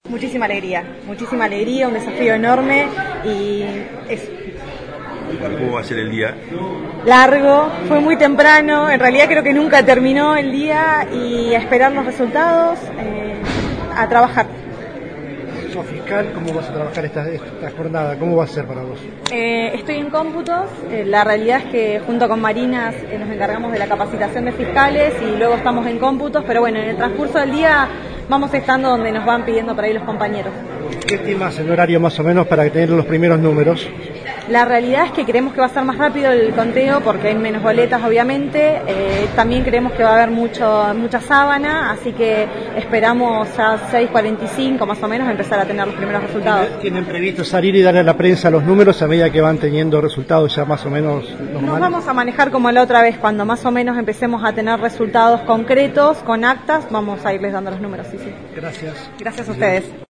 Muchísima alegría, un desafío enorme y es ¿Cómo va a ser el día? largo, fue muy temprano, en realidad creo que nunca terminó el día y a esperar los resultados, a trabajar. Sos fiscal, ¿cómo vas a trabajar esta jornada? ¿Cómo va a ser para vos? Estoy en cómputos, la realidad es que junto con Marinas nos encargamos de la capacitación de fiscales y luego estamos en cómputos, pero bueno, en el transcurso del día vamos estando donde nos van pidiendo por ahí los compañeros. ¿Qué estimas el horario más o menos para tener los primeros números? La realidad es que creemos que va a ser más rápido el conteo porque hay menos boletas obviamente, también creemos que va a haber mucha sábana, así que esperamos a 6:45 más o menos empezar a tener los primeros resultados. ¿Tienen previsto salir y darle a la prensa los números a medida que van teniendo resultados ya más o menos normales? Nos vamos a manejar como la otra vez, cuando más o menos empecemos a tener resultados concretos, con actas, vamos a irles dando los números, sí. Gracias. Gracias a ustedes.